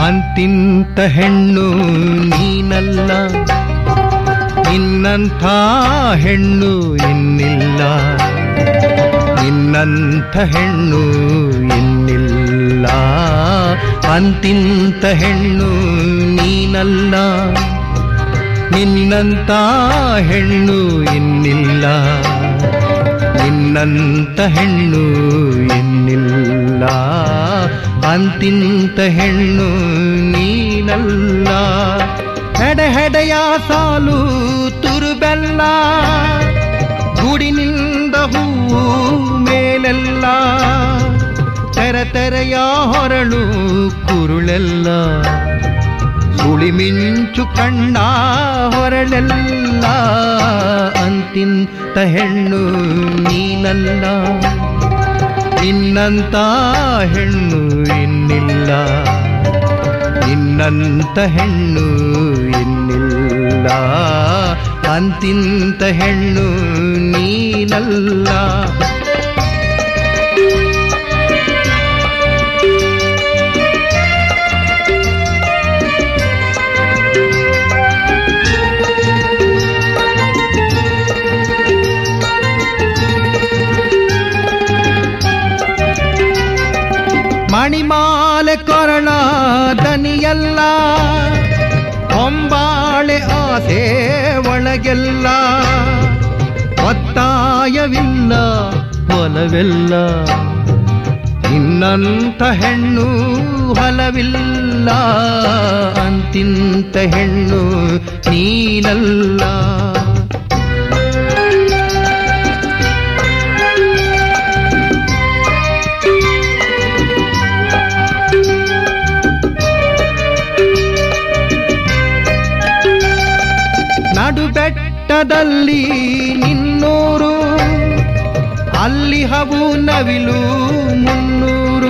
ಅಂತಿಂತ ಹೆಣ್ಣು ನೀನಲ್ಲ, ನಿನ್ನಂಥ ಹೆಣ್ಣು ಇನ್ನಿಲ್ಲ, ನಿನ್ನಂಥ ಹೆಣ್ಣು ಇನ್ನಿಲ್ಲ. ಅಂತಿಂತ ಹೆಣ್ಣು ನೀನಲ್ಲ, ನಿನ್ನಂಥ ಹೆಣ್ಣು ಇನ್ನಿಲ್ಲ, ನಿನ್ನಂಥ ಹೆಣ್ಣು ಇನ್ನಿಲ್ಲ. ಅಂತಿಂತ ಹೆಣ್ಣು ನೀನಲ್ಲ. ಹೆಡೆಯ ಸಾಲು ತುರುಬೆಲ್ಲ, ಗುಡಿನಿಂದ ಹೂವು ಮೇಲೆಲ್ಲ, ತೆರೆಯ ಹೊರಳು ಕುರುಳೆಲ್ಲ, ಸುಳಿಮಿಂಚು ಕಣ್ಣ ಹೊರಳೆಲ್ಲ. ಅಂತಿಂತ ಹೆಣ್ಣು ನೀನಲ್ಲ, ನಿನ್ನಂಥ ಹೆಣ್ಣು ಇನ್ನಿಲ್ಲ, ನಿನ್ನಂಥ ಹೆಣ್ಣು ಇನ್ನಿಲ್ಲ. ಅಂತಿಂತ ಹೆಣ್ಣು ನೀನಲ್ಲ. ಮಣಿಮಾಲೆ ಕೊರಳ ದನಿಯಲ್ಲ, ಹೊಂಬಾಳೆ ಆಸೆ ಒಳಗೆಲ್ಲ, ಒತ್ತಾಯವಿಲ್ಲ ಒಲವೆಲ್ಲ, ನಿನ್ನಂಥ ಹೆಣ್ಣು ಹಲವಿಲ್ಲ. ಅಂತಿಂತ ಹೆಣ್ಣು ನೀನಲ್ಲ. ನಡು ಬೆಟ್ಟದಲ್ಲಿ ನಿನ್ನೂರು, ಅಲ್ಲಿ ಹವು ನವಿಲು ಮುನ್ನೂರು,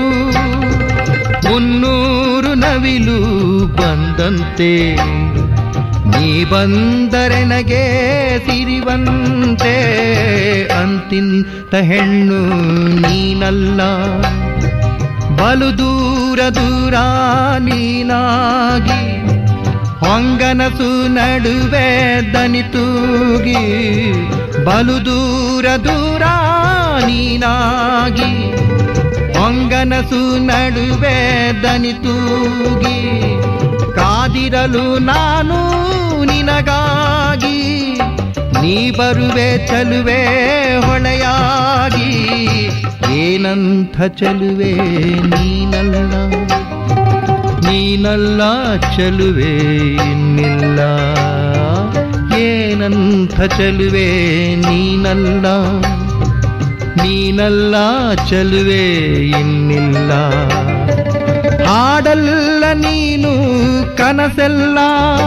ಮುನ್ನೂರು ನವಿಲು ಬಂದಂತೆ, ನೀ ಬಂದರೆ ನಗೆ ಸಿರಿವಂತೆ. ಅಂತಿಂತ ಹೆಣ್ಣು ನೀನಲ್ಲ, ಬಲು ದೂರ ದೂರ ನೀನಾಗಿ, ಹೊಂಗನಸು ನಡುವೆ ದನಿತೂಗಿ, ಬಲು ದೂರ ದೂರ ನೀನಾಗಿ, ಹೊಂಗನಸು ನಡುವೆ ದನಿತೂಗಿ, ಕಾದಿರಲು ನಾನು ನಿನಗಾಗಿ, ನೀ ಬರುವೆ ಚಲುವೆ ಹೊಳೆಯಾಗಿ. ಏನಂಥ ಚಲುವೆ ನೀನಲ್ಲ, ನೀನಲ್ಲ ಚಲುವೆ ಇನ್ನಿಲ್ಲ. ಏನಂಥ ಚಲುವೆ ನೀನಲ್ಲ, ನೀನಲ್ಲ ಚಲುವೆ ಇನ್ನಿಲ್ಲ. ಹಾಡಲ್ಲ ನೀನು ಕನಸೆಲ್ಲ,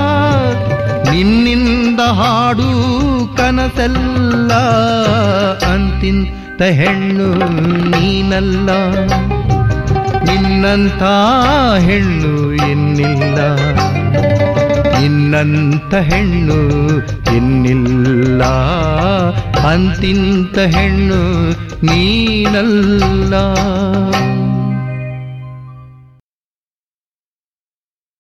ನಿನ್ನಿಂದ ಹಾಡು ಕನಸೆಲ್ಲ. ಅಂತಿಂತ ಹೆಣ್ಣು ನೀನಲ್ಲ, ನಿನ್ನಂಥ ಹೆಣ್ಣು ಇನ್ನಿಲ್ಲ, ನಿನ್ನಂಥ ಹೆಣ್ಣು ಇನ್ನಿಲ್ಲ. ಅಂತಿಂತ ಹೆಣ್ಣು ನೀನಲ್ಲ.